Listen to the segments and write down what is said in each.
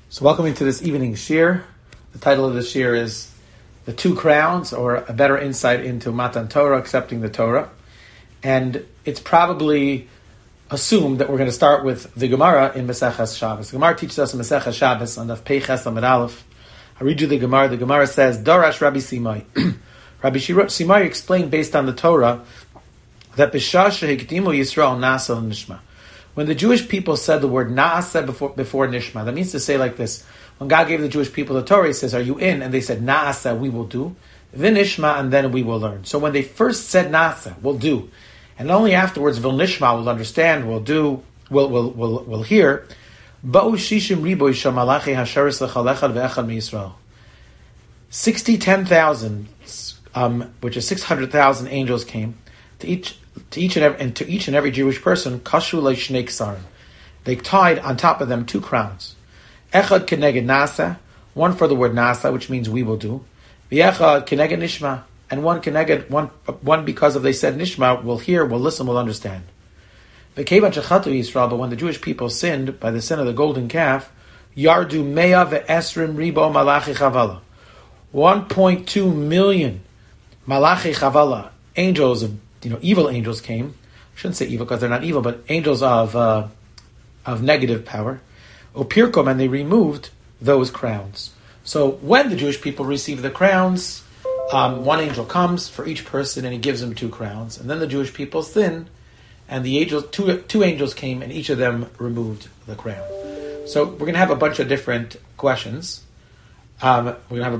So welcome into this evening shir. The title of the shir is The Two Crowns, or a better insight into Matan Torah, accepting the Torah. And it's probably assumed that we're going to start with the Gemara in Maseches Shabbos. The Gemara teaches us in Maseches Shabbos on Daf Pei Ches Amud Aleph. I read you the Gemara. The Gemara says, Darash Rabbi Simai. Rabbi Simai explained based on the Torah that B'shah shehikdimu Yisrael nasa nishma. When the Jewish people said the word na'aseh before nishma, that means to say like this. When God gave the Jewish people the Torah, He says, are you in? And they said, na'aseh, we will do. V'nishma, and then we will learn. So when they first said na'aseh, we'll do. And only afterwards, v'nishma, we'll understand, we'll do, we'll hear. Ba'u shishim riboy shamalachi hasharis l'chalechad ve'echad mi'Yisrael. 10,000, which is 600,000 angels came to each and every Jewish person, kashu le'shnei ksarim. They tied on top of them two crowns. Echad keneged nasa, one for the word nasa, which means we will do. V'echad keneged nishma, and one because of they said nishma, we'll hear, we'll listen, we'll understand. V'kevan shechatu Yisrael, but when the Jewish people sinned by the sin of the golden calf, yardu mea ve'esrim ribo malachi chavala. 1.2 million malachi chavala, angels of evil angels came. I shouldn't say evil because they're not evil, but angels of negative power. Opirkom, and they removed those crowns. So when the Jewish people receive the crowns, one angel comes for each person and he gives them two crowns. And then the Jewish people sin, and the angels, two angels came and each of them removed the crown. So we're going to have a bunch of different questions. And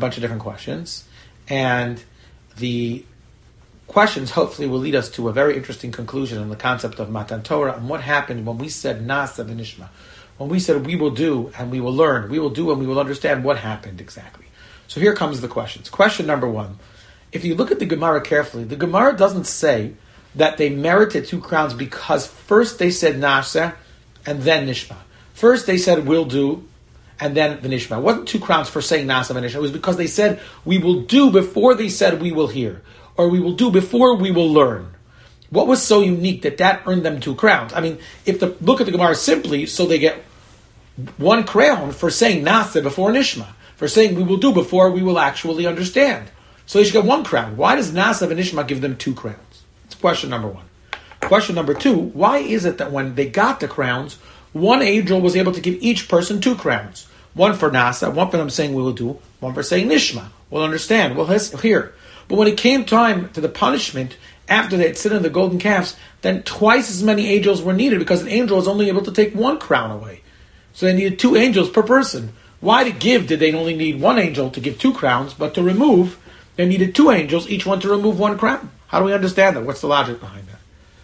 the questions hopefully will lead us to a very interesting conclusion on the concept of Matan Torah and what happened when we said Nasa v'nishma. When we said we will do and we will learn, we will do and we will understand what happened exactly. So here comes the questions. Question number one. If you look at the Gemara carefully, the Gemara doesn't say that they merited two crowns because first they said Nasa and then Nishma. First they said we'll do and then the Nishma. It wasn't two crowns for saying Nasa v'nishma. It was because they said we will do before they said we will hear. Or we will do before we will learn. What was so unique that earned them two crowns? I mean, look at the Gemara simply, so they get one crown for saying Nasa before Nishma, for saying we will do before we will actually understand. So they should get one crown. Why does Nasa and Nishma give them two crowns? That's question number one. Question number two, why is it that when they got the crowns, one angel was able to give each person two crowns? One for Nasa, one for them saying we will do, one for saying Nishma. We'll understand, we'll hear. But when it came time to the punishment, after they had sinned in the golden calves, then twice as many angels were needed because an angel was only able to take one crown away. So they needed two angels per person. Why to give did they only need one angel to give two crowns, but to remove, they needed two angels, each one to remove one crown? How do we understand that? What's the logic behind that?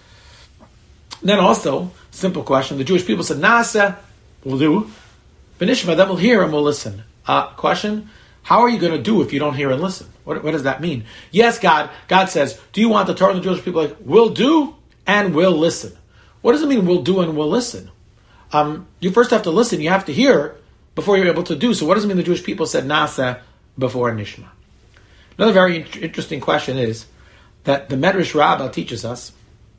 Then also, simple question, the Jewish people said, Nasa, we'll do, V'nishma, then we'll hear and we'll listen. Question, how are you going to do if you don't hear and listen? What does that mean? Yes, God says, do you want the Torah and the Jewish people? Like, we'll do and we'll listen. What does it mean we'll do and we'll listen? You first have to listen, you have to hear before you're able to do. So what does it mean the Jewish people said Nasa before Nishma? Another very interesting question is that the Medrash Rabbah teaches us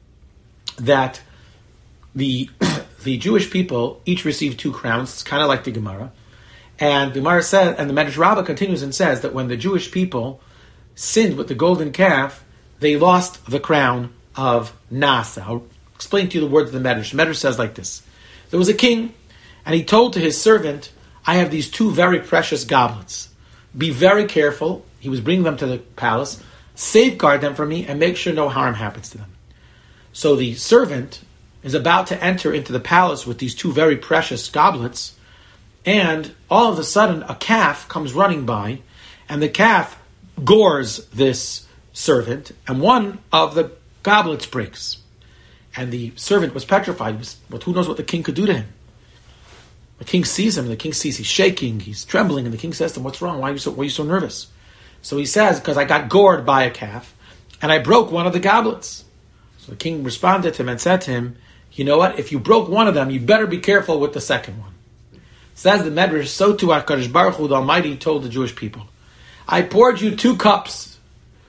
that the Jewish people each received two crowns. It's kind of like the Gemara. And the Gemara said, and the Medrash Rabbah continues and says that when the Jewish people sinned with the golden calf, they lost the crown of Nasa. I'll explain to you the words of the Medrash. The Medrash says like this. There was a king, and he told to his servant, I have these two very precious goblets. Be very careful. He was bringing them to the palace. Safeguard them for me and make sure no harm happens to them. So the servant is about to enter into the palace with these two very precious goblets, and all of a sudden, a calf comes running by, and the calf gores this servant, and one of the goblets breaks. And the servant was petrified. But who knows what the king could do to him? The king sees him, and the king sees he's shaking, he's trembling, and the king says to him, what's wrong? Why are you so nervous? So he says, because I got gored by a calf, and I broke one of the goblets. So the king responded to him and said to him, you know what? If you broke one of them, you better be careful with the second one. Says the Medrash, so too HaKadosh Baruch Hu, the Almighty, told the Jewish people, I poured you two cups.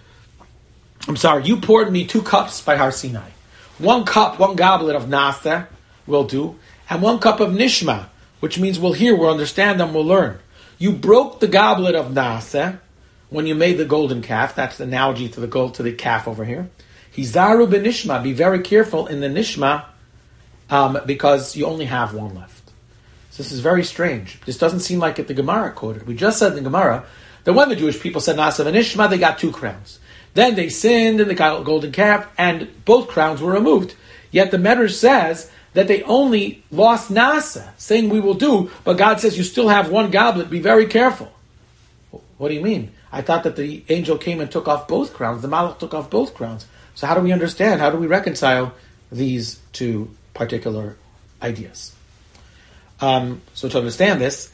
You poured me 2 cups by Har Sinai. 1 cup, 1 goblet of Nasa will do, and 1 cup of Nishma which means we'll hear, we'll understand, and we'll learn. You broke the goblet of Naaseh when you made the golden calf. That's the analogy to the calf over here. Hizaru b'nishma, be very careful in the nishma, because you only have one left. So this is very strange. This doesn't seem like it the Gemara quoted. We just said in the Gemara that when the Jewish people said Naaseh v'nishma, they got 2 crowns. Then they sinned in the golden calf, and both crowns were removed. Yet the Medrash says that they only lost Naaseh, saying we will do, but God says you still have one goblet, be very careful. What do you mean? I thought that the angel came and took off both crowns. The Malach took off both crowns. So how do we understand? How do we reconcile these 2 particular ideas? So to understand this,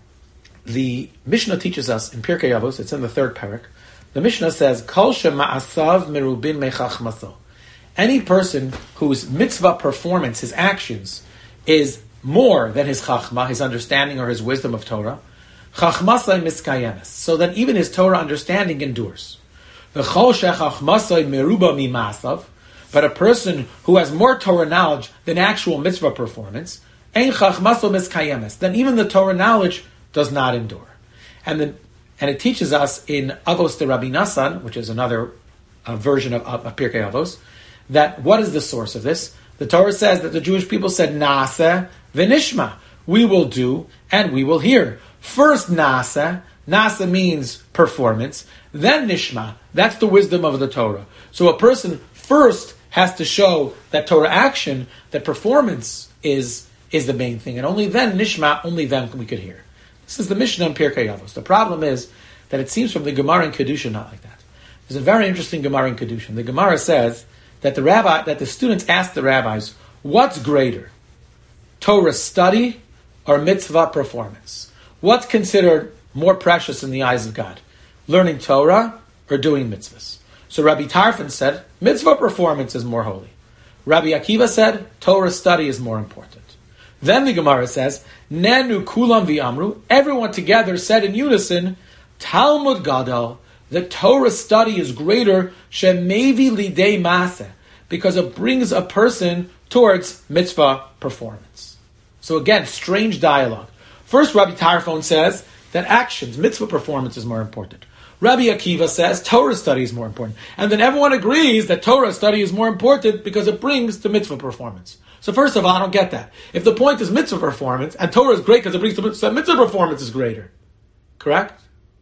the Mishnah teaches us in Pirkei Avos, it's in the 3rd parak, the Mishnah says, Kol shema'asav merubin mechachmaso. Any person whose mitzvah performance, his actions, is more than his chachma, his understanding or his wisdom of Torah, chachmasai miskayemes, so that even his Torah understanding endures. V'chol shechachmasai meruba mimasav, but a person who has more Torah knowledge than actual mitzvah performance, ein chachmaso miskayemes, then even the Torah knowledge does not endure. And it teaches us in Avos de Rabbi Nassan, which is another version of Pirkei Avos, that what is the source of this? The Torah says that the Jewish people said, Naaseh v'nishma, we will do and we will hear. First Naaseh means performance, then Nishma, that's the wisdom of the Torah. So a person first has to show that Torah action, that performance is the main thing, and only then Nishma, only then we could hear. This is the Mishnah in Pirkei Avos. The problem is that it seems from the Gemara in Kedushin not like that. There's a very interesting Gemara in Kedushin. The Gemara says that the students asked the rabbis, what's greater, Torah study or mitzvah performance? What's considered more precious in the eyes of God, learning Torah or doing mitzvahs? So Rabbi Tarfon said, mitzvah performance is more holy. Rabbi Akiva said, Torah study is more important. Then the Gemara says, Nenu kulam v'amru, everyone together said in unison, Talmud Gadol, the Torah study is greater, shemevi lidei maseh, because it brings a person towards mitzvah performance. So again, strange dialogue. First, Rabbi Tarfon says that actions, mitzvah performance is more important. Rabbi Akiva says Torah study is more important. And then everyone agrees that Torah study is more important because it brings to mitzvah performance. So first of all, I don't get that. If the point is mitzvah performance, and Torah is great because it brings to mitzvah performance is greater. Correct?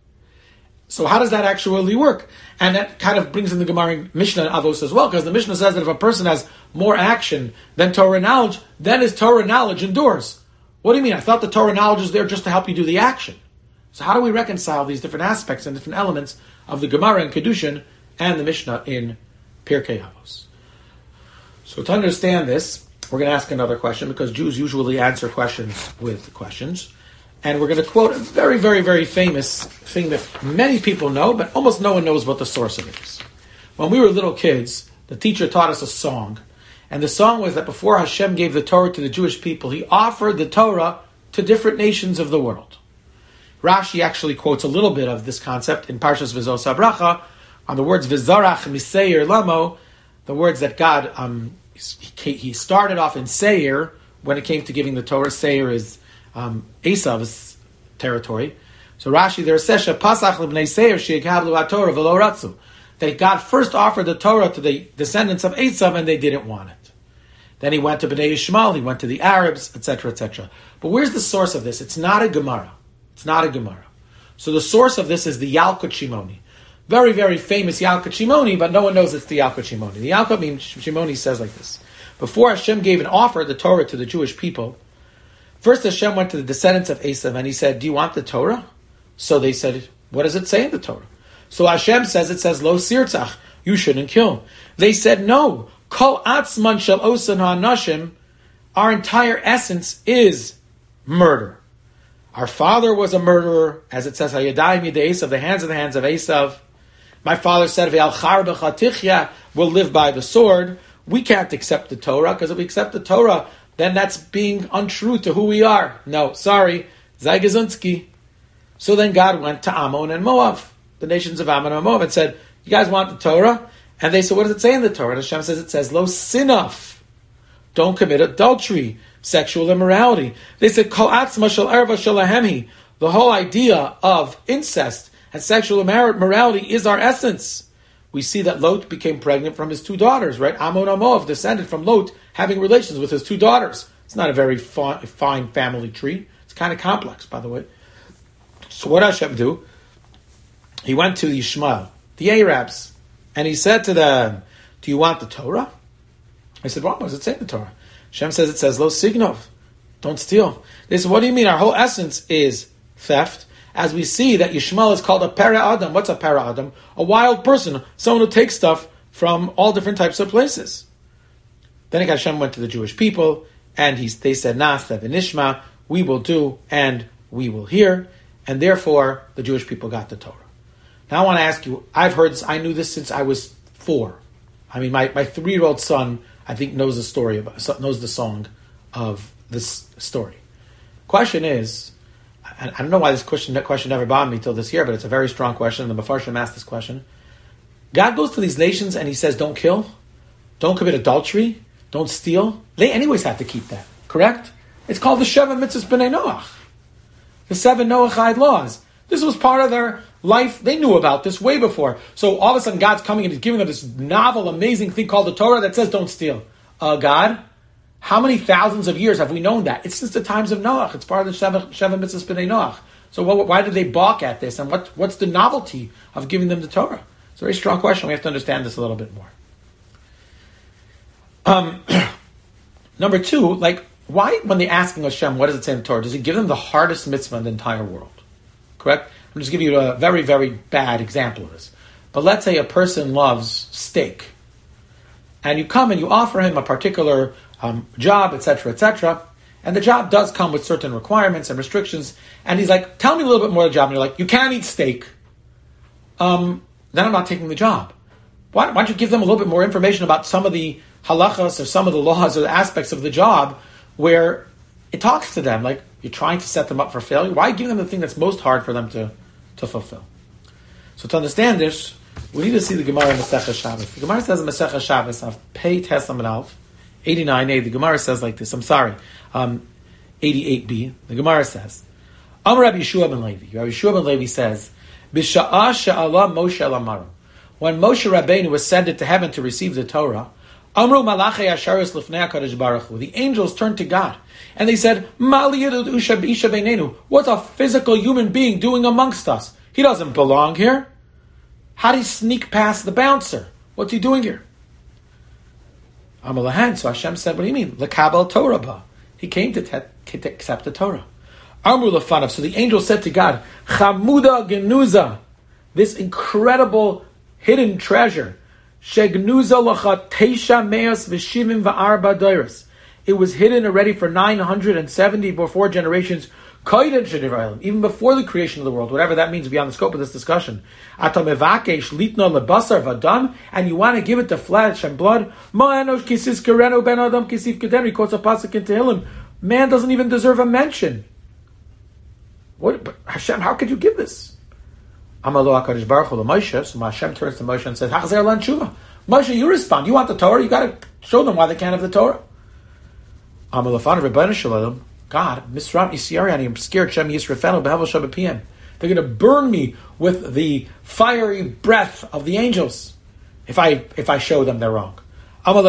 So how does that actually work? And that kind of brings in the Gemara in Mishnah and Avos as well, because the Mishnah says that if a person has more action than Torah knowledge, then his Torah knowledge endures. What do you mean? I thought the Torah knowledge is there just to help you do the action. So how do we reconcile these different aspects and different elements of the Gemara in Kedushin and the Mishnah in Pirkei Avos? So to understand this, we're going to ask another question, because Jews usually answer questions with questions. And we're going to quote a very, very, very famous thing that many people know, but almost no one knows what the source of it is. When we were little kids, the teacher taught us a song. And the song was that before Hashem gave the Torah to the Jewish people, He offered the Torah to different nations of the world. Rashi actually quotes a little bit of this concept in Parshas V'zos HaBracha on the words V'zarach Miseir Lamo, the words that God, He started off in Seir when it came to giving the Torah. Seir is Esav's territory. So Rashi there says, Pasach l'bnei Seir she'ikablu ha'Torah v'lo ratzu, that God first offered the Torah to the descendants of Esav and they didn't want it. Then He went to Bnei Yishmael, He went to the Arabs, etc., etc. But where's the source of this? It's not a Gemara. It's not a Gemara. So the source of this is the Yalkut Shimoni. Very, very famous Yalkut Shimoni, but no one knows it's the Yalkut Shimoni. The Yalkut Shimoni says like this. Before Hashem gave and offered the Torah to the Jewish people, first Hashem went to the descendants of Esav and He said, do you want the Torah? So they said, what does it say in the Torah? So Hashem says, it says, Lo sirtzach, you shouldn't kill. They said, no, Kol atzman shel osan ha'anashim, our entire essence is murder. Our father was a murderer, as it says, Hayadayim yedei Esav, the hands of Esav. My father said, Ve'al char b'chatichya, will live by the sword. We can't accept the Torah, because if we accept the Torah, then that's being untrue to who we are. No, sorry, Zai Gezunsky. So then God went to Ammon and Moab, the nations of Ammon and Moab, and said, you guys want the Torah? And they said, what does it say in the Torah? And Hashem says, it says, Lo sinaf, don't commit adultery. sexual immorality. They said, Kol atzma shel erva shel ahemhi. The whole idea of incest and sexual immorality is our essence. We see that Lot became pregnant from his two daughters, right? Ammon and Moab descended from Lot having relations with his two daughters. It's not a very fine family tree. It's kind of complex, by the way. So what does Hashem do? He went to the Yishmael, the Arabs, and he said to them, do you want the Torah? I said, what does it say in the Torah? Hashem says, it says, Lo signov, don't steal. They said, what do you mean? Our whole essence is theft. As we see that Yishmael is called a para adam. What's a para adam? A wild person, someone who takes stuff from all different types of places. Then Hashem went to the Jewish people, and they said, Na'aseh v'nishma, we will do, and we will hear, and therefore the Jewish people got the Torah. Now I want to ask you, I've heard this, I knew this since I was 4. I mean, my 3-year-old son, I think, knows knows the song of this story. Question is, and I don't know why that question never bothered me till this year, but it's a very strong question, and the Mefarshim asked this question. God goes to these nations and he says, don't kill, don't commit adultery, don't steal. They anyways have to keep that, correct? It's called the Sheva Mitzvahs B'nai Noach. The 7 Noachide laws. This was part of their life. They knew about this way before. So all of a sudden God's coming and he's giving them this novel, amazing thing called the Torah that says don't steal. God, how many thousands of years have we known that? It's since the times of Noach. It's part of the Sheva Mitzvahs B'nai Noach. So why did they balk at this? And what's the novelty of giving them the Torah? It's a very strong question. We have to understand this a little bit more. Number 2, why, when they're asking Hashem, what does it say in the Torah, does he give them the hardest mitzvah in the entire world? Correct? I'm just giving you a very, very bad example of this. But let's say a person loves steak, and you come and you offer him a particular job, etc., and the job does come with certain requirements and restrictions, and he's like, tell me a little bit more of the job, and you're like, you can't eat steak. Then I'm not taking the job. Why don't you give them a little bit more information about some of the halachas or some of the laws or the aspects of the job where it talks to them, like you're trying to set them up for failure? Why give them the thing that's most hard for them to fulfill? So to understand this, we need to see the Gemara in Masechah Shabbos. The Gemara says in Masechah Shabbos, Pei Tes Amud Aleph, 89a, the Gemara says like this, 88b, the Gemara says, Amar Rabbi Yeshua ben Levi. Rabbi Yeshua ben Levi says, B'sha'ah she'ala Moshe l'Amarim. When Moshe Rabbeinu ascended to heaven to receive the Torah, Amru Malachei Asharis Lifnei HaKadosh Baruch Hu. The angels turned to God and they said, Mali Yedud Usha B'isha Beinenu. What's a physical human being doing amongst us? He doesn't belong here. How did he sneak past the bouncer? What's he doing here? Amalahan. So Hashem said, what do you mean? L'kabel Torah ba. He came to accept the Torah. Amru Lefanav. So the angel said to God, Chamuda Genuza. This incredible hidden treasure. Shegnuza lacha teisha meas v'shivim v'arba doiros. It was hidden already for 974 generations, even before the creation of the world, whatever that means beyond the scope of this discussion. And you want to give it to flesh and blood? Man doesn't even deserve a mention. But Hashem, how could you give this? So Hashem turns to Moshe and says, Moshe, you respond. You want the Torah? You got to show them why they can't have the Torah. God, Misram Isyari, I'm scared. Shem Yisrafenu Behevel Shabbat PM. They're going to burn me with the fiery breath of the angels if I show them they're wrong. Hold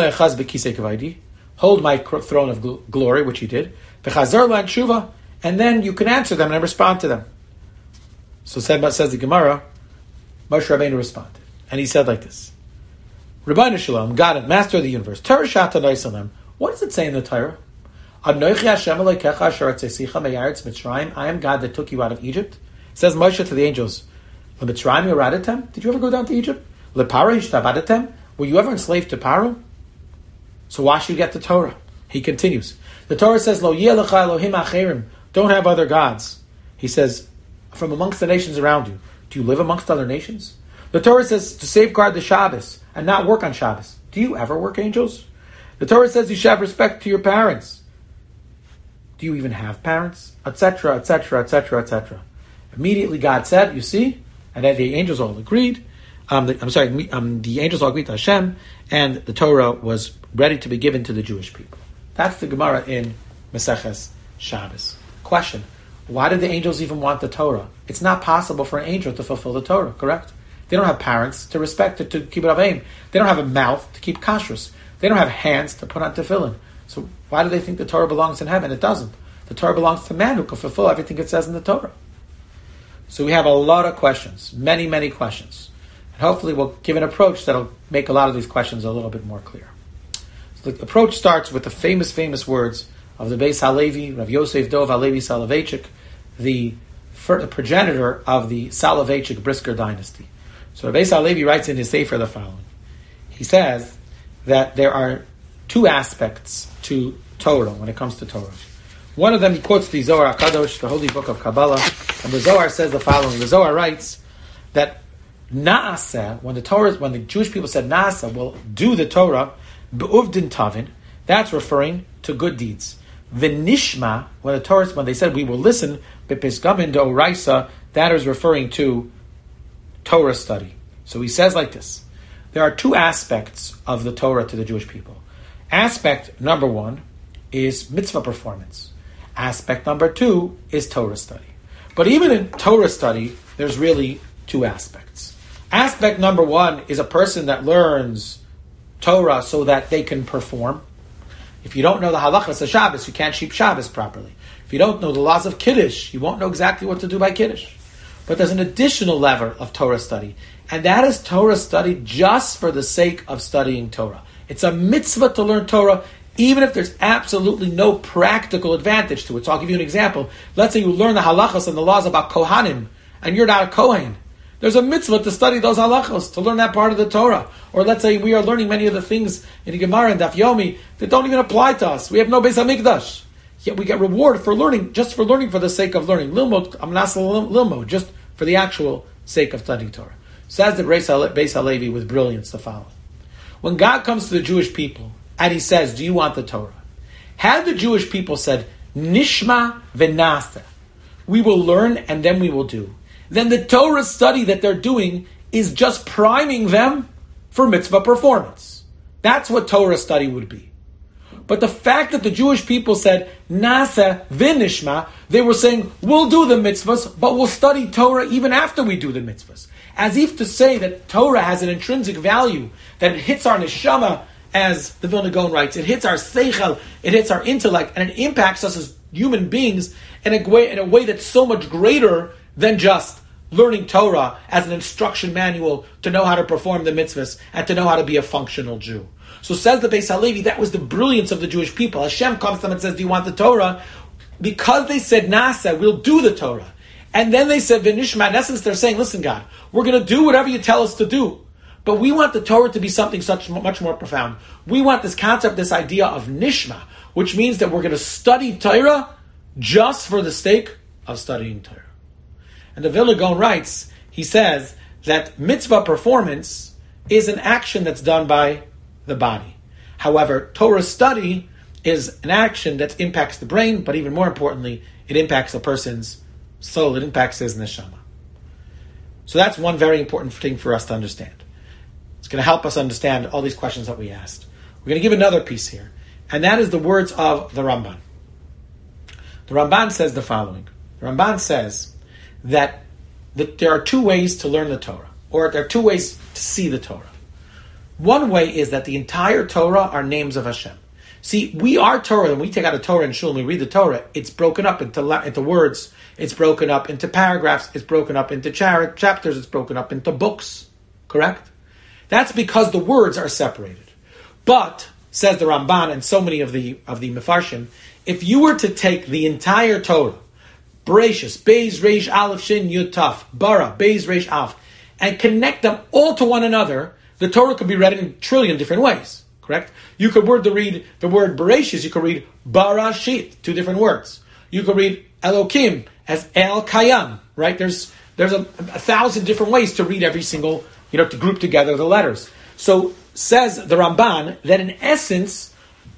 my throne of glory, which he did. And then you can answer them and respond to them. So says the Gemara, Moshe Rabbeinu responded. And he said like this, Rabbeinu Shalom, God, Master of the universe, Torah Shata Naisalem. What does it say in the Torah? I am God that took you out of Egypt. Says Moshe to the angels, did you ever go down to Egypt? Were you ever enslaved to Paro? So why should you get the Torah? He continues. The Torah says, Lo Elohim acherim. Don't have other gods. He says, from amongst the nations around you. Do you live amongst other nations? The Torah says to safeguard the Shabbos and not work on Shabbos. Do you ever work, angels? The Torah says you should have respect to your parents. Do you even have parents? Etc., etc., etc., etc. Immediately God said, you see, and then the angels all agreed. The angels all agreed to Hashem, and the Torah was ready to be given to the Jewish people. That's the Gemara in Meseches Shabbos. Question: why did the angels even want the Torah? It's not possible for an angel to fulfill the Torah, correct? They don't have parents to respect it, to keep it avayim. They don't have a mouth to keep kashrus. They don't have hands to put on tefillin. So why do they think the Torah belongs in heaven? It doesn't. The Torah belongs to man who can fulfill everything it says in the Torah. So we have a lot of questions, many, many questions. And hopefully we'll give an approach that'll make a lot of these questions a little bit more clear. So the approach starts with the famous words of the Beis Halevi, Rav Yosef Dov Halevi Soloveitchik, the progenitor of the Soloveitchik Brisker dynasty. So Rav Beis Halevi writes in his Sefer the following. He says that there are two aspects to Torah when it comes to Torah. One of them, he quotes the Zohar HaKadosh, the holy book of Kabbalah, and the Zohar says the following. The Zohar writes that Naaseh, when the Jewish people said Naaseh, will do the Torah, be'uvdin tavin, that's referring to good deeds. V'nishma, when they said we will listen, be'pisgamin de'oraisa, that is referring to Torah study. So he says like this: there are two aspects of the Torah to the Jewish people. Aspect number one is mitzvah performance. Aspect number two is Torah study. But even in Torah study, there's really two aspects. Aspect number one is a person that learns Torah so that they can perform. If you don't know the halachas of Shabbos, you can't keep Shabbos properly. If you don't know the laws of Kiddush, you won't know exactly what to do by Kiddush. But there's an additional level of Torah study, and that is Torah study just for the sake of studying Torah. It's a mitzvah to learn Torah, even if there's absolutely no practical advantage to it. So I'll give you an example. Let's say you learn the halachas and the laws about Kohanim, and you're not a Kohen. There's a mitzvah to study those halachos, to learn that part of the Torah. Or let's say we are learning many of the things in the Gemara and Daf Yomi that don't even apply to us. We have no Beis HaMikdash. Yet we get reward for learning, just for learning for the sake of learning. Lilmod, amnas lilmod, just for the actual sake of studying Torah. Says the Beis Halevi with brilliance the following. When God comes to the Jewish people, and he says, do you want the Torah? Had the Jewish people said, Nishma v'naseh, we will learn and then we will do, then the Torah study that they're doing is just priming them for mitzvah performance. That's what Torah study would be. But the fact that the Jewish people said, Naseh v'nishma, they were saying, we'll do the mitzvahs, but we'll study Torah even after we do the mitzvahs. As if to say that Torah has an intrinsic value, that it hits our neshama, as the Vilna Gaon writes, it hits our seichel, it hits our intellect, and it impacts us as human beings in a way that's so much greater than just learning Torah as an instruction manual to know how to perform the mitzvahs and to know how to be a functional Jew. So says the Beis Halevi, that was the brilliance of the Jewish people. Hashem comes to them and says, do you want the Torah? Because they said, Nasa, we'll do the Torah. And then they said, V'nishma, in essence, they're saying, listen, God, we're going to do whatever you tell us to do. But we want the Torah to be something much more profound. We want this concept, this idea of nishma, which means that we're going to study Torah just for the sake of studying Torah. And the Vilna Gaon writes, he says that mitzvah performance is an action that's done by the body. However, Torah study is an action that impacts the brain, but even more importantly, it impacts a person's soul, it impacts his neshama. So that's one very important thing for us to understand. It's going to help us understand all these questions that we asked. We're going to give another piece here, and that is the words of the Ramban. The Ramban says the following. The Ramban says that there are two ways to learn the Torah, or there are two ways to see the Torah. One way is that the entire Torah are names of Hashem. See, we are Torah, and we take out a Torah in Shul and we read the Torah, it's broken up into words, it's broken up into paragraphs, it's broken up into chapters, it's broken up into books. Correct? That's because the words are separated. But, says the Ramban and so many of the Mefarshim, if you were to take the entire Torah, Bereshis, Beis, Reish, Aleph, Shin, Yud, Taf, Bara, Beis, Reish, Aleph, and connect them all to one another, the Torah could be read in a trillion different ways. Correct? You could read the word Bereshis, you could read Barashit, two different words. You could read Elokim as El Kayam, right? There's a thousand different ways to read every single, to group together the letters. So says the Ramban that in essence,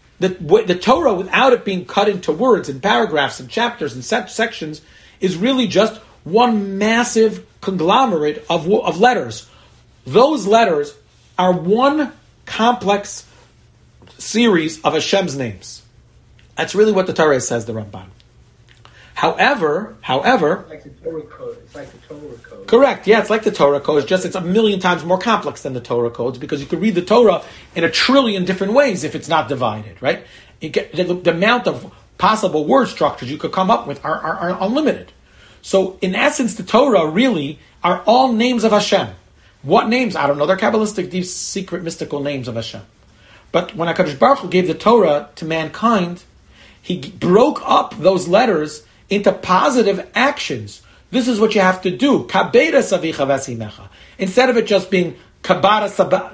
the Torah, without it being cut into words and paragraphs and chapters and sections, is really just one massive conglomerate of letters. Those letters are one complex series of Hashem's names. That's really what the Torah says, the Ramban. However, like the Torah code. It's like the Torah code. Correct. Yeah, it's like the Torah code. It's a million times more complex than the Torah codes because you could read the Torah in a trillion different ways if it's not divided, right? You get the amount of possible word structures you could come up with are unlimited. So, in essence, the Torah really are all names of Hashem. What names? I don't know. They're Kabbalistic, deep, secret, mystical names of Hashem. But when HaKadosh Baruch Hu gave the Torah to mankind, He broke up those letters into positive actions. This is what you have to do. Kabeda savicha vasimecha. Instead of it just being kabara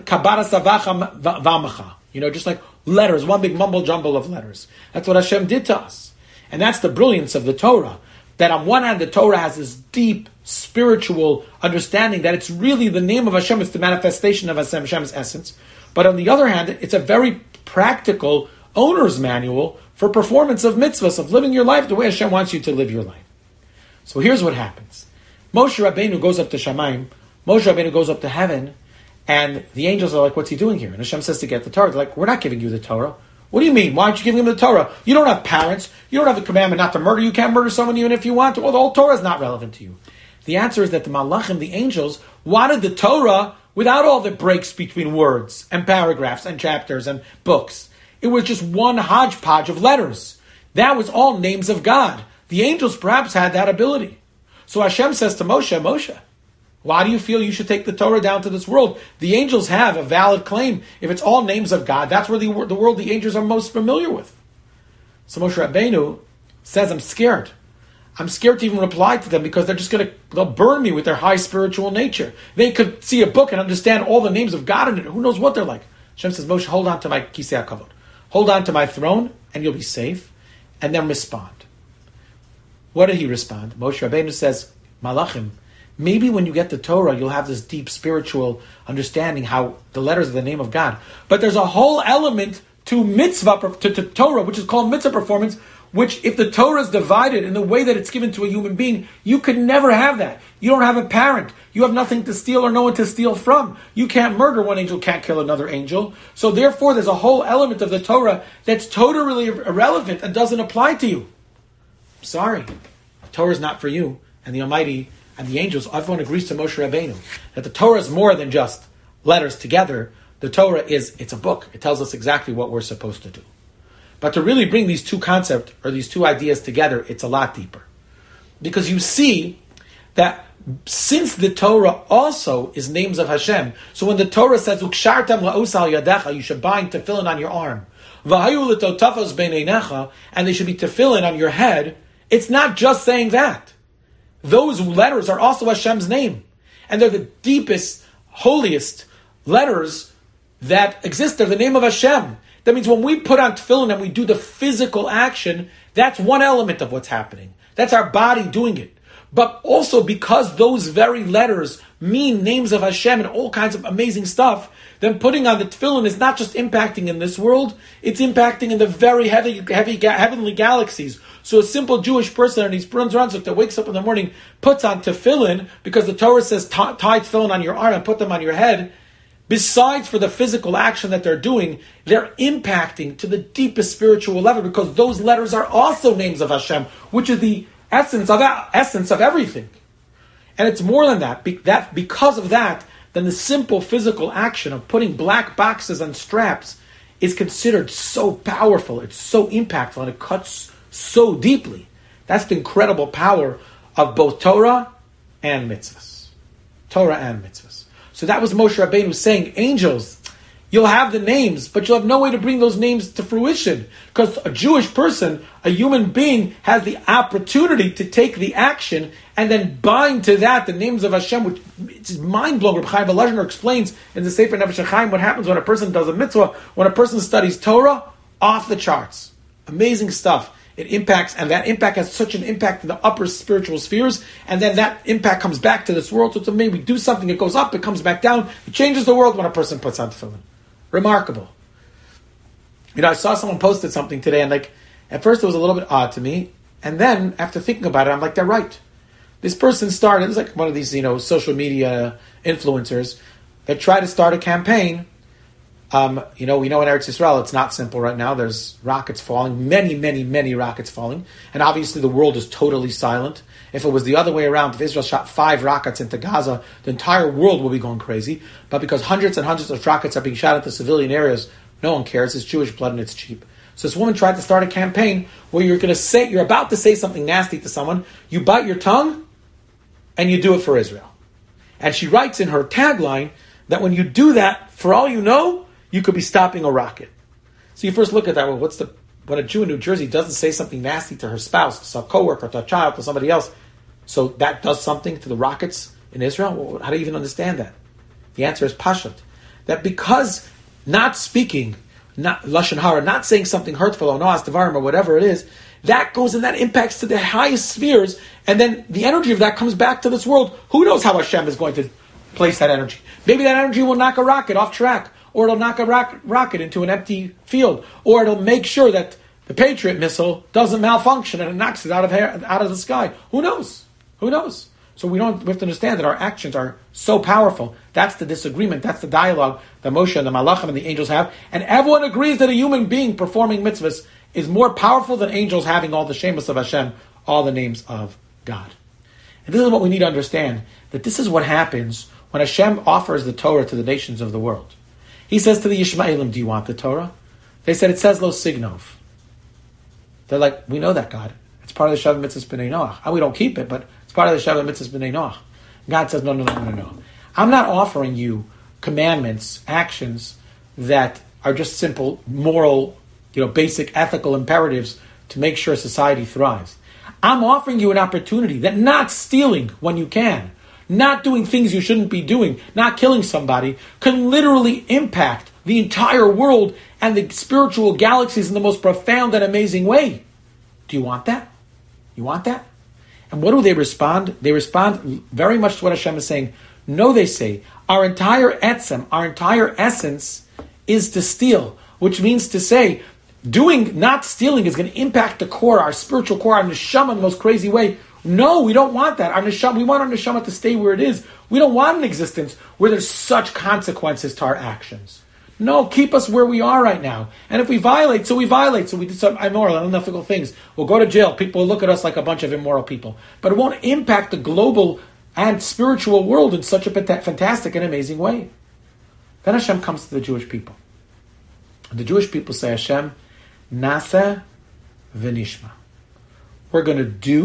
savacha vamacha. Just like letters, one big mumble jumble of letters. That's what Hashem did to us. And that's the brilliance of the Torah. That on one hand, the Torah has this deep spiritual understanding that it's really the name of Hashem, it's the manifestation of Hashem's essence. But on the other hand, it's a very practical owner's manual for performance of mitzvahs, of living your life the way Hashem wants you to live your life. So here's what happens. Moshe Rabbeinu goes up to Shamayim, Moshe Rabbeinu goes up to heaven, and the angels are like, what's he doing here? And Hashem says to get the Torah. They're like, we're not giving you the Torah. What do you mean? Why aren't you giving him the Torah? You don't have parents. You don't have the commandment not to murder. You can't murder someone even if you want to. Well, the whole Torah is not relevant to you. The answer is that the Malachim, the angels, wanted the Torah without all the breaks between words and paragraphs and chapters and books. It was just one hodgepodge of letters. That was all names of God. The angels perhaps had that ability. So Hashem says to Moshe, Moshe, why do you feel you should take the Torah down to this world? The angels have a valid claim. If it's all names of God, that's where the world the angels are most familiar with. So Moshe Rabbeinu says, I'm scared. I'm scared to even reply to them because they'll burn me with their high spiritual nature. They could see a book and understand all the names of God in it. Who knows what they're like? Hashem says, Moshe, hold on to my kisei hakavod. Hold on to my throne and you'll be safe. And then respond. What did he respond? Moshe Rabbeinu says, Malachim, maybe when you get the Torah, you'll have this deep spiritual understanding how the letters are the name of God. But there's a whole element to mitzvah, to Torah, which is called mitzvah performance, which if the Torah is divided in the way that it's given to a human being, you could never have that. You don't have a parent. You have nothing to steal or no one to steal from. You can't murder one angel, can't kill another angel. So therefore, there's a whole element of the Torah that's totally irrelevant and doesn't apply to you. I'm sorry. The Torah is not for you. And the Almighty and the angels, everyone agrees to Moshe Rabbeinu that the Torah is more than just letters together. The Torah it's a book. It tells us exactly what we're supposed to do. But to really bring these two concepts or these two ideas together, it's a lot deeper. Because you see that since the Torah also is names of Hashem, so when the Torah says, Ukshartam la'osal yadecha, you should bind tefillin on your arm, V'hayu l'totafos beineinecha, and they should be tefillin on your head, it's not just saying that. Those letters are also Hashem's name. And they're the deepest, holiest letters that exist. They're the name of Hashem. That means when we put on tefillin and we do the physical action, that's one element of what's happening. That's our body doing it. But also because those very letters mean names of Hashem and all kinds of amazing stuff, then putting on the tefillin is not just impacting in this world, it's impacting in the very heavenly galaxies. So a simple Jewish person, and he's that wakes up in the morning, puts on tefillin, because the Torah says tie tefillin on your arm and put them on your head. Besides for the physical action that they're doing, they're impacting to the deepest spiritual level, because those letters are also names of Hashem, which is the essence of everything. And it's more than that. Because of that, then the simple physical action of putting black boxes on straps is considered so powerful, it's so impactful, and it cuts so deeply. That's the incredible power of both Torah and mitzvahs. Torah and mitzvahs. So that was Moshe Rabbeinu saying, angels, you'll have the names, but you'll have no way to bring those names to fruition. Because a Jewish person, a human being, has the opportunity to take the action and then bind to that the names of Hashem, which is mind-blowing. Reb Chaim Volozhiner explains in the Sefer Nefesh HaChaim what happens when a person does a mitzvah, when a person studies Torah, off the charts. Amazing stuff. It impacts, and that impact has such an impact in the upper spiritual spheres, and then that impact comes back to this world. So it's amazing. We do something, it goes up, it comes back down. It changes the world when a person puts on tefillin. Remarkable. I saw someone posted something today, and at first it was a little bit odd to me, and then after thinking about it, I'm like, they're right. This person started, it was like one of these, social media influencers that try to start a campaign We know in Eretz Yisrael it's not simple right now. There's rockets falling, many, many, many rockets falling, and obviously the world is totally silent. If it was the other way around, if Israel shot 5 rockets into Gaza, the entire world will be going crazy. But because hundreds and hundreds of rockets are being shot into civilian areas, no one cares. It's Jewish blood and it's cheap. So this woman tried to start a campaign where you're about to say something nasty to someone, you bite your tongue, and you do it for Israel. And she writes in her tagline that when you do that, for all you know, you could be stopping a rocket. So you first look at that. Well, when a Jew in New Jersey doesn't say something nasty to her spouse, to a coworker, to a child, to somebody else, so that does something to the rockets in Israel? Well, how do you even understand that? The answer is Pashat. That because not speaking, not Lashon Hara, not saying something hurtful, or Noas Devarim, or whatever it is, that goes and that impacts to the highest spheres, and then the energy of that comes back to this world. Who knows how Hashem is going to place that energy? Maybe that energy will knock a rocket off track, or it'll knock a rocket into an empty field, or it'll make sure that the Patriot missile doesn't malfunction and it knocks it out of the sky. Who knows? Who knows? So we have to understand that our actions are so powerful. That's the disagreement. That's the dialogue that Moshe and the Malachim and the angels have. And everyone agrees that a human being performing mitzvahs is more powerful than angels having all the shemus of Hashem, all the names of God. And this is what we need to understand, that this is what happens when Hashem offers the Torah to the nations of the world. He says to the Yishmaelim, do you want the Torah? They said, it says Lo Signov. They're like, we know that, God. It's part of the Shavah Mitzvahs B'nai Noach. And we don't keep it, but it's part of the Shavah Mitzvahs B'nai Noach. God says, no. I'm not offering you commandments, actions that are just simple, moral, basic ethical imperatives to make sure society thrives. I'm offering you an opportunity that not stealing when you can, not doing things you shouldn't be doing, not killing somebody, can literally impact the entire world and the spiritual galaxies in the most profound and amazing way. Do you want that? You want that? And what do they respond? They respond very much to what Hashem is saying. No, they say, our entire etzem, our entire essence is to steal, which means to say, not stealing is going to impact the core, our spiritual core, our neshama in the most crazy way. No, we don't want that. We want our neshama to stay where it is. We don't want an existence where there's such consequences to our actions. No, keep us where we are right now. And if we violate, so we violate. So we did some immoral and unethical things. We'll go to jail. People will look at us like a bunch of immoral people. But it won't impact the global and spiritual world in such a fantastic and amazing way. Then Hashem comes to the Jewish people. And the Jewish people say, Hashem, Nasa v'nishma. We're going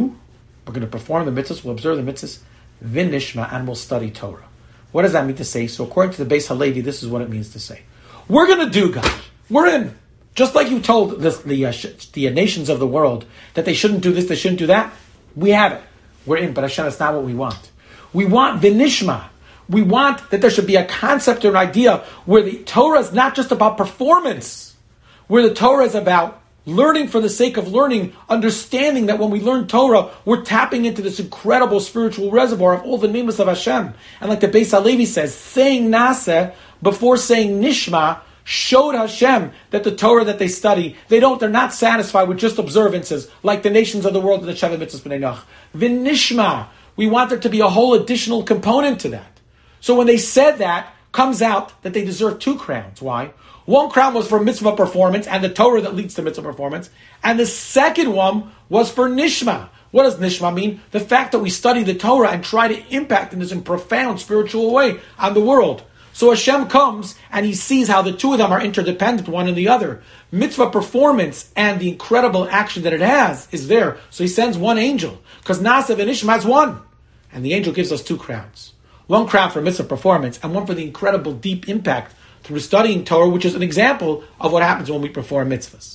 to perform the mitzvahs, we'll observe the mitzvahs, v'nishma, and we'll study Torah. What does that mean to say? So according to the Beis Halevi, this is what it means to say. We're going to do, God. We're in. Just like you told the nations of the world that they shouldn't do this, they shouldn't do that, we have it. We're in, but Hashem, that's not what we want. We want v'nishma. We want that there should be a concept or an idea where the Torah is not just about performance, where the Torah is about learning for the sake of learning, understanding that when we learn Torah, we're tapping into this incredible spiritual reservoir of all the names of Hashem. And like the Beis Halevi says, saying Naseh before saying Nishma showed Hashem that the Torah that they study, they're not satisfied with just observances like the nations of the world in the Shavah Mitzvahs B'nai Noach. V'nishma, we want there to be a whole additional component to that. So when they said that, comes out that they deserve 2 crowns. Why? One crown was for mitzvah performance and the Torah that leads to mitzvah performance. And the second one was for nishma. What does nishma mean? The fact that we study the Torah and try to impact in this profound spiritual way on the world. So Hashem comes and he sees how the two of them are interdependent, one and the other. Mitzvah performance and the incredible action that it has is there. So he sends one angel. Because Nasav and Nishma has one. And the angel gives us 2 crowns. One crown for mitzvah performance and one for the incredible deep impact through studying Torah, which is an example of what happens when we perform mitzvahs.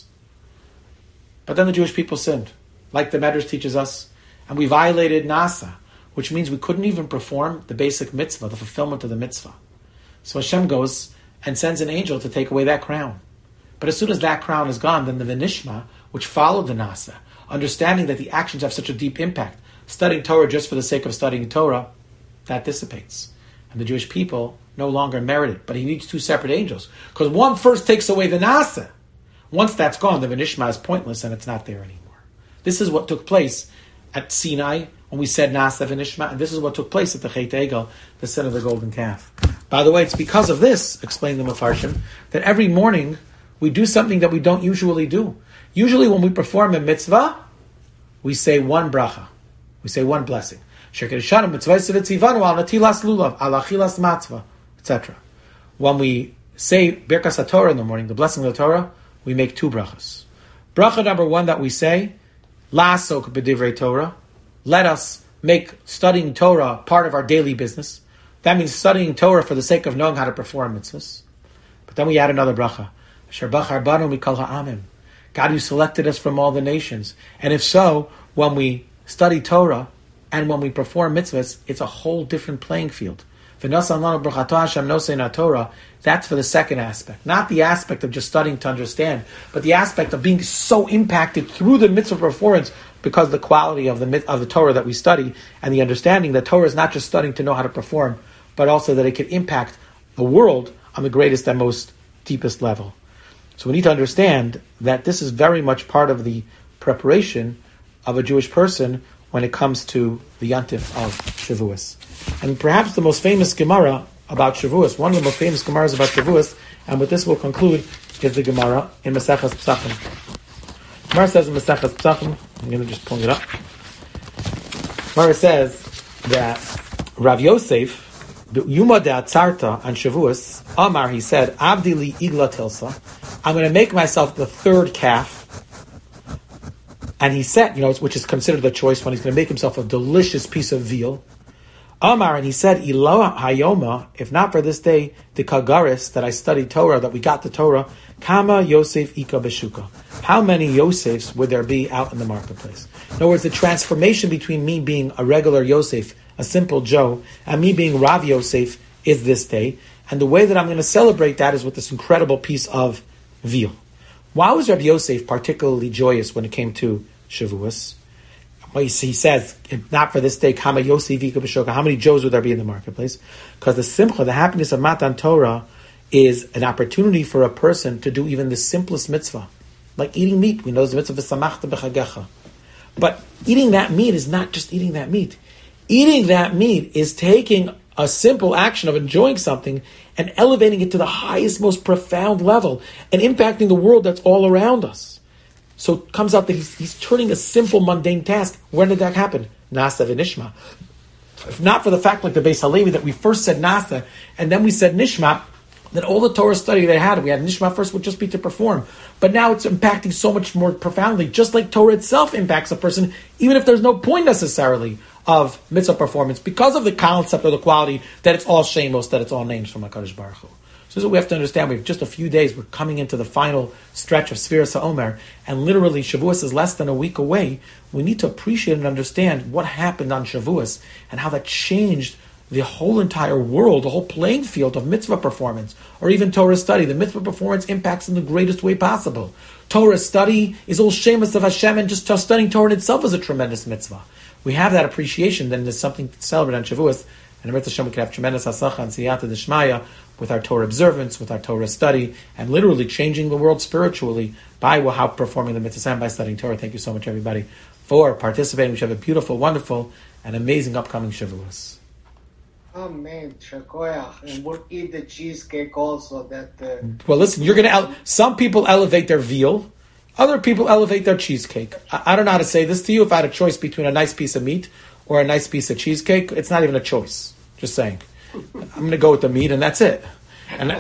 But then the Jewish people sinned, like the Medrash teaches us, and we violated Nasa, which means we couldn't even perform the basic mitzvah, the fulfillment of the mitzvah. So Hashem goes and sends an angel to take away that crown. But as soon as that crown is gone, then the Vinishma, which followed the Nasa, understanding that the actions have such a deep impact, studying Torah just for the sake of studying Torah, that dissipates. And the Jewish people no longer merit it. But he needs 2 separate angels. Because one first takes away the Nasa. Once that's gone, the Vinishma is pointless and it's not there anymore. This is what took place at Sinai when we said Nasa Vinishma. And this is what took place at the Chet Egel, the sin of the golden calf. By the way, it's because of this, explain the Mefarshim, that every morning we do something that we don't usually do. Usually when we perform a mitzvah, we say one bracha. We say one blessing. Etc. When we say Birkas HaTorah in the morning, the blessing of the Torah, we make two brachas. Bracha number one that we say, La'asok b'divrei Torah. Let us make studying Torah part of our daily business. That means studying Torah for the sake of knowing how to perform mitzvahs. But then we add another bracha. Asher bachar banu mikol ha'amim. God, you selected us from all the nations. And if so, when we study Torah and when we perform mitzvahs, it's a whole different playing field. That's for the second aspect. Not the aspect of just studying to understand, but the aspect of being so impacted through the mitzvah performance because of the quality of the Torah that we study and the understanding that Torah is not just studying to know how to perform, but also that it can impact the world on the greatest and most deepest level. So we need to understand that this is very much part of the preparation of a Jewish person when it comes to the Yantif of Shavuos. And perhaps the most famous Gemara about Shavuos, one of the most famous Gemaras about Shavuos, and with this we'll conclude, is the Gemara in Maseches Pesachim. Gemara says in Maseches Pesachim, I'm going to just pull it up. Gemara says that Rav Yosef, Yuma de'atzarta on Shavuos, Amar, he said, Abdi li igla tilsa, I'm going to make myself the third calf. And he said, which is considered the choice one, he's going to make himself a delicious piece of veal. Amar, and he said, Ilo hayoma, if not for this day, the kagaris, that I studied Torah, that we got the Torah, kama Yosef ika beshuka. How many Yosefs would there be out in the marketplace? In other words, the transformation between me being a regular Yosef, a simple Joe, and me being Rav Yosef is this day. And the way that I'm going to celebrate that is with this incredible piece of veal. Why was Rabbi Yosef particularly joyous when it came to Shavuos? Well, he says, if not for this day, Kama Yosef Ika B'Shoka, how many Joes would there be in the marketplace? Because the simcha, the happiness of Matan Torah, is an opportunity for a person to do even the simplest mitzvah. Like eating meat. We know the mitzvah v'samachta b'chagecha. But eating that meat is not just eating that meat. Eating that meat is taking a simple action of enjoying something and elevating it to the highest, most profound level and impacting the world that's all around us. So it comes out that he's turning a simple, mundane task. When did that happen? Nasa v'nishma. If not for the fact, like the Beis Halevi, that we first said Nasa and then we said Nishma, then all the Torah study they had, we had Nishma first, would just be to perform. But now it's impacting so much more profoundly, just like Torah itself impacts a person, even if there's no point necessarily of mitzvah performance, because of the concept or the quality that it's all shemos, that it's all names from HaKadosh Baruch Hu. So this is what we have to understand. We have just a few days. We're coming into the final stretch of Sfiras HaOmer, and literally Shavuos is less than a week away. We need to appreciate and understand what happened on Shavuos and how that changed the whole entire world, the whole playing field of mitzvah performance, or even Torah study. The mitzvah performance impacts in the greatest way possible. Torah study is all shemus of Hashem, and just studying Torah in itself is a tremendous mitzvah. We have that appreciation, then there's something to celebrate on Shavuos, and Eretz Hashem, we can have tremendous hasacha and siyata d'shmaya with our Torah observance, with our Torah study, and literally changing the world spiritually by how performing the mitzvah and by studying Torah. Thank you so much, everybody, for participating. We should have a beautiful, wonderful, and amazing upcoming Shavuos. Amen. Shakoyach. And we'll eat the cheesecake also. Well, listen, you're going to. Some people elevate their veal. Other people elevate their cheesecake. I don't know how to say this to you. If I had a choice between a nice piece of meat or a nice piece of cheesecake, it's not even a choice. Just saying. I'm going to go with the meat, and that's it. And